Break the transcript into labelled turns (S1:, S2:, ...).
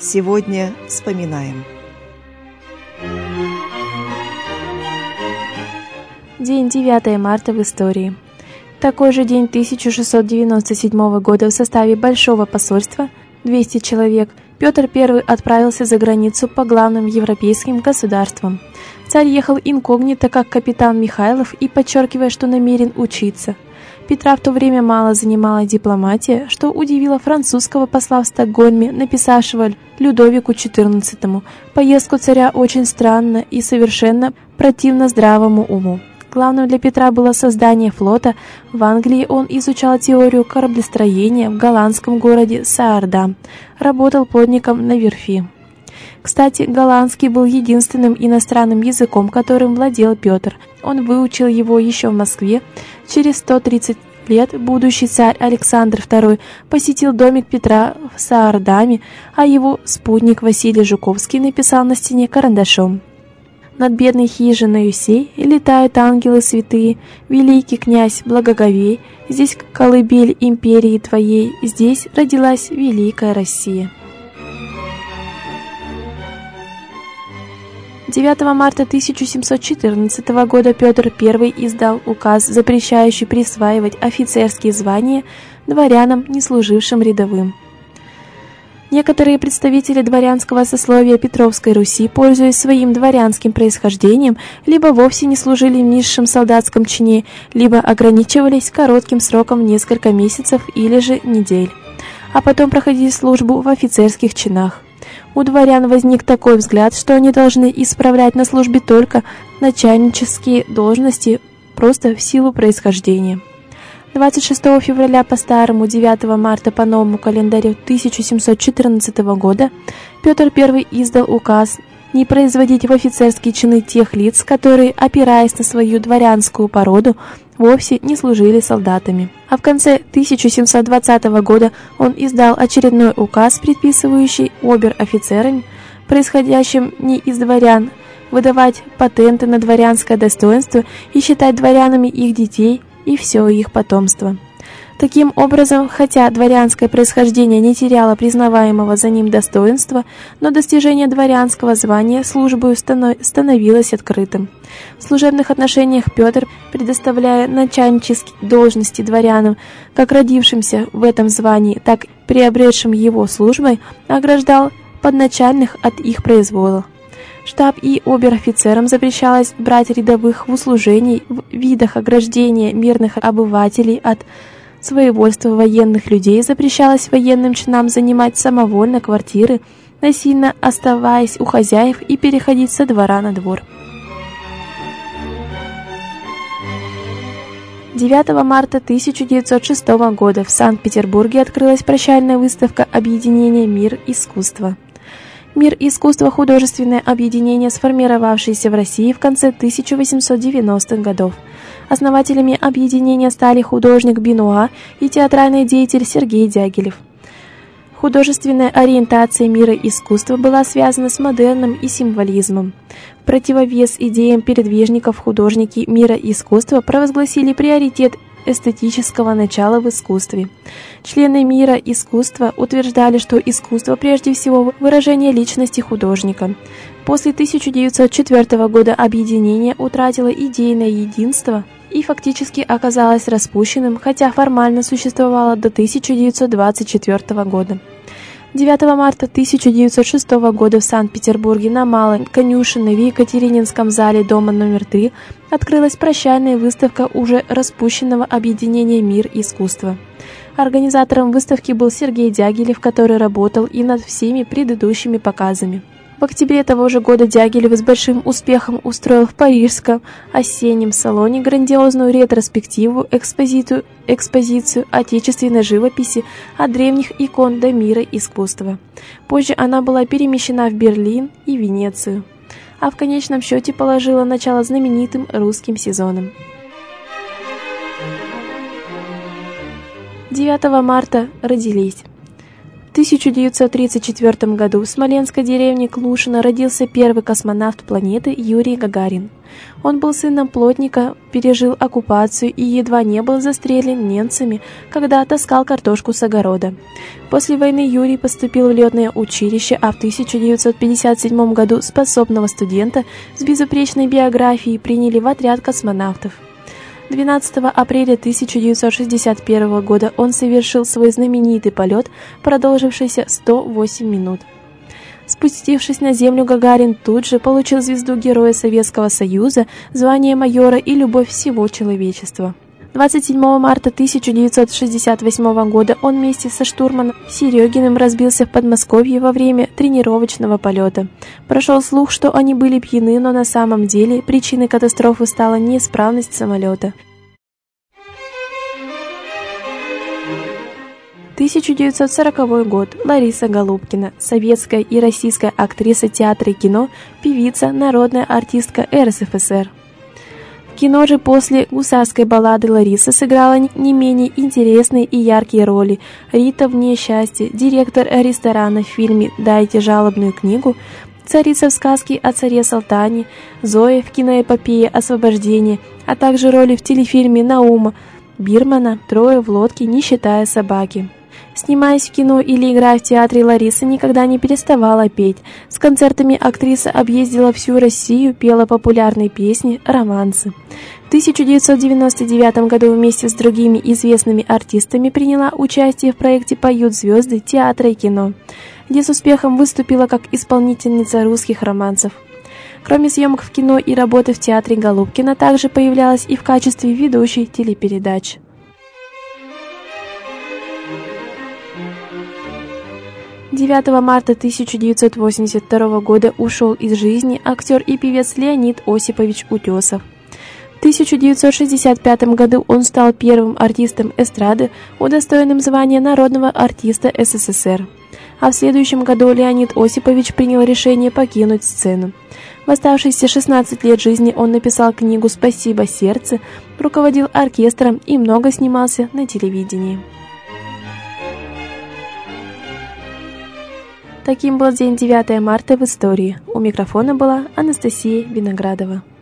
S1: Сегодня вспоминаем.
S2: День 9 марта в истории. Такой же день 1697 года в составе Большого посольства, 200 человек, Петр I отправился за границу по главным европейским государствам. Царь ехал инкогнито, как капитан Михайлов, и подчеркивая, что намерен учиться. Петра в то время мало занимала дипломатия, что удивило французского посла в Стокгольме, написавшего Людовику XIV: «Поездку царя очень странно и совершенно противно здравому уму». Главным для Петра было создание флота. В Англии он изучал теорию кораблестроения в голландском городе Саардам, работал плотником на верфи. Кстати, голландский был единственным иностранным языком, которым владел Петр. Он выучил его еще в Москве. Через 130 лет будущий царь Александр II посетил домик Петра в Саардаме, а его спутник Василий Жуковский написал на стене карандашом: «Над бедной хижиной сей летают ангелы святые, великий князь благоговей, здесь колыбель империи твоей, здесь родилась великая Россия». 9 марта 1714 года Петр I издал указ, запрещающий присваивать офицерские звания дворянам, не служившим рядовым. Некоторые представители дворянского сословия Петровской Руси, пользуясь своим дворянским происхождением, либо вовсе не служили в низшем солдатском чине, либо ограничивались коротким сроком в несколько месяцев или же недель, а потом проходили службу в офицерских чинах. У дворян возник такой взгляд, что они должны исправлять на службе только начальнические должности просто в силу происхождения. 26 февраля по старому, 9 марта по новому календарю 1714 года Петр I издал указ не производить в офицерские чины тех лиц, которые, опираясь на свою дворянскую породу, вовсе не служили солдатами. А в конце 1720 года он издал очередной указ, предписывающий обер-офицерам, происходящим не из дворян, выдавать патенты на дворянское достоинство и считать дворянами их детей и все их потомство. Таким образом, хотя дворянское происхождение не теряло признаваемого за ним достоинства, но достижение дворянского звания службою становилось открытым. В служебных отношениях Петр, предоставляя начальнические должности дворянам, как родившимся в этом звании, так и приобретшим его службой, ограждал подначальных от их произвола. Штаб и обер-офицерам запрещалось брать рядовых в услужении, в видах ограждения мирных обывателей от своевольства военных людей запрещалось военным чинам занимать самовольно квартиры, насильно оставаясь у хозяев, и переходить со двора на двор. 9 марта 1906 года в Санкт-Петербурге открылась прощальная выставка объединения «Мир искусства». «Мир искусства» – художественное объединение, сформировавшееся в России в конце 1890-х годов. Основателями объединения стали художник Бенуа и театральный деятель Сергей Дягилев. Художественная ориентация мира искусства была связана с модерном и символизмом. В противовес идеям передвижников художники мира искусства провозгласили приоритет эстетического начала в искусстве. Члены мира искусства утверждали, что искусство прежде всего выражение личности художника. После 1904 года объединение утратило идейное единство и фактически оказалось распущенным, хотя формально существовало до 1924 года. 9 марта 1906 года в Санкт-Петербурге на Малой Конюшенной в Екатерининском зале дома номер 3 открылась прощальная выставка уже распущенного объединения «Мир искусства». Организатором выставки был Сергей Дягилев, который работал и над всеми предыдущими показами. В октябре того же года Дягилев с большим успехом устроил в парижском осеннем салоне грандиозную ретроспективу, экспозицию отечественной живописи от древних икон до мира искусства. Позже она была перемещена в Берлин и Венецию, а в конечном счете положила начало знаменитым русским сезонам. 9 марта родились 1934 году в смоленской деревне Клушино родился первый космонавт планеты Юрий Гагарин. Он был сыном плотника, пережил оккупацию и едва не был застрелен немцами, когда таскал картошку с огорода. После войны Юрий поступил в летное училище, а в 1957 году способного студента с безупречной биографией приняли в отряд космонавтов. 12 апреля 1961 года он совершил свой знаменитый полет, продолжившийся 108 минут. Спустившись на Землю, Гагарин тут же получил звезду Героя Советского Союза, звание майора и любовь всего человечества. 27 марта 1968 года он вместе со штурманом Серегиным разбился в Подмосковье во время тренировочного полета. Прошел слух, что они были пьяны, но на самом деле причиной катастрофы стала неисправность самолета. 1940 год. Лариса Голубкина, советская и российская актриса театра и кино, певица, народная артистка РСФСР. В кино же после «Гусарской баллады» Лариса сыграла не менее интересные и яркие роли: Рита в «Несчастье», директор ресторана в фильме «Дайте жалобную книгу», царица в сказке о царе Салтане, Зоя в киноэпопее «Освобождение», а также роли в телефильме Наума Бирмана «Трое в лодке, не считая собаки». Снимаясь в кино или играя в театре, Лариса никогда не переставала петь. С концертами актриса объездила всю Россию, пела популярные песни, романсы. В 1999 году вместе с другими известными артистами приняла участие в проекте «Поют звезды» театра и кино, где с успехом выступила как исполнительница русских романсов. Кроме съемок в кино и работы в театре, Голубкина также появлялась и в качестве ведущей телепередач. 9 марта 1982 года ушел из жизни актер и певец Леонид Осипович Утесов. В 1965 году он стал первым артистом эстрады, удостоенным звания народного артиста СССР. А в следующем году Леонид Осипович принял решение покинуть сцену. В оставшиеся 16 лет жизни он написал книгу «Спасибо, сердце», руководил оркестром и много снимался на телевидении. Таким был день 9 марта в истории. У микрофона была Анастасия Виноградова.